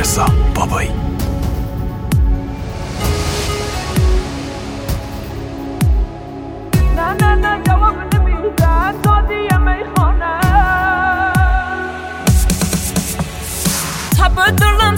رضا بابایی. نه جواب نمیدن دادی میخانه تب دلم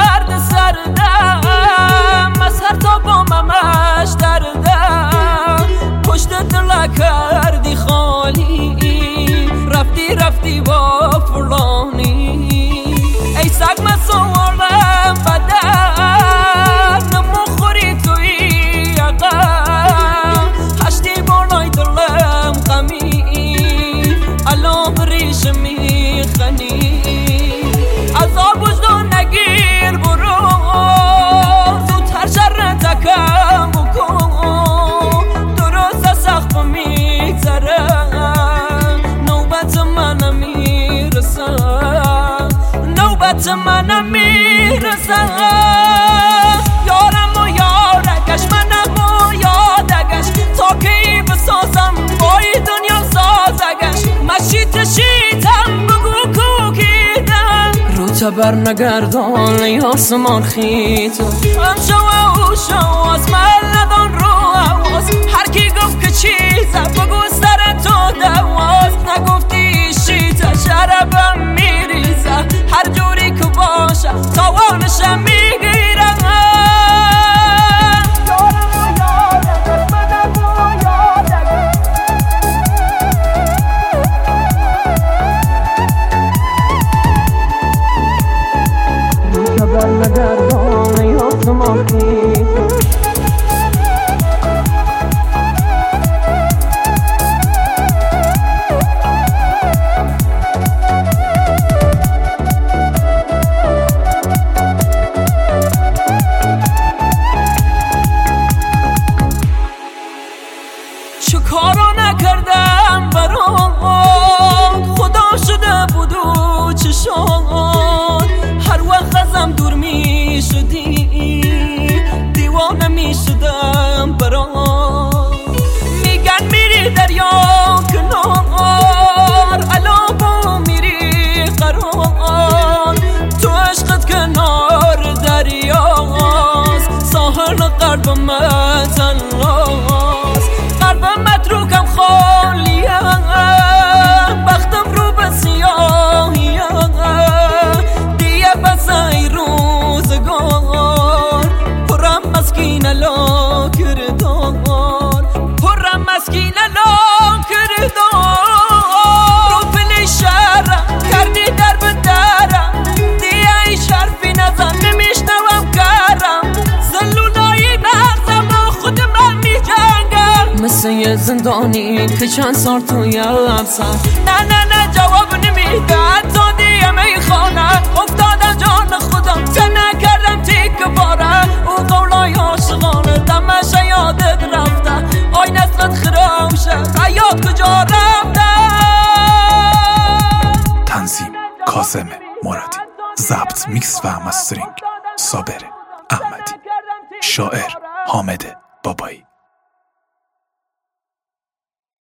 سردم از هر تا باممش دردم پشت دل کردی خالی رفتی با فلانی ای سگ مسوالم بدن نمخوری توی عقم هشتی بالای دلم غمی الان بریش میخنی عذاب وجدان نگیر برو زودتر شر تکم بکن درست سخت میگذره نوبت منم میرسه نوبت منم میرسه یارم و یارگش منم و یادگش تا کی بسازم بای دنیا سازگش مشیتم بگو کوکیدم رو تبر نگردان ای آسمان خیتو امشو و اوشو از من ندان رو حواس هر کی گفت که چیزه بگو سر تو دواز نگفتی شیطه شربم میریزه هر جوری که باشه تاوانشم میگیرم نگردان ای آسمان خیتو چه کارا نکردم برام خدا شده بود و چشان هر وقت ازم دور می شدی دیوانه می شدم برام میگن میری دریا کنار الان با میری قرار تو عشقت کنار دریاست ساحل قلب من تنهاست قلب متروکم خالیه بختم رو به سیاهیه دیگه بس ای روزگار پرم مسکین لا کردار پرم مسکین لا کردار رو پلی شهرم کردی در به درم دیگه ای شرفی نزن نمیشنوم کرم زلولایی نرزم با خود من میجنگم مثل یه زندانی که چند سال توی افسر نه جواب نمیدن تا دیگه میخوانن افتادم جان خودم چه نکردم تیک باره او قولای عاشقانه دمش یادت رفته آی نسلت خرامشه حیات کجا رفته. تنظیم کاظم مرادی، ضبط میکس و مسترینگ صابر احمدی، شاعر حامد بابایی.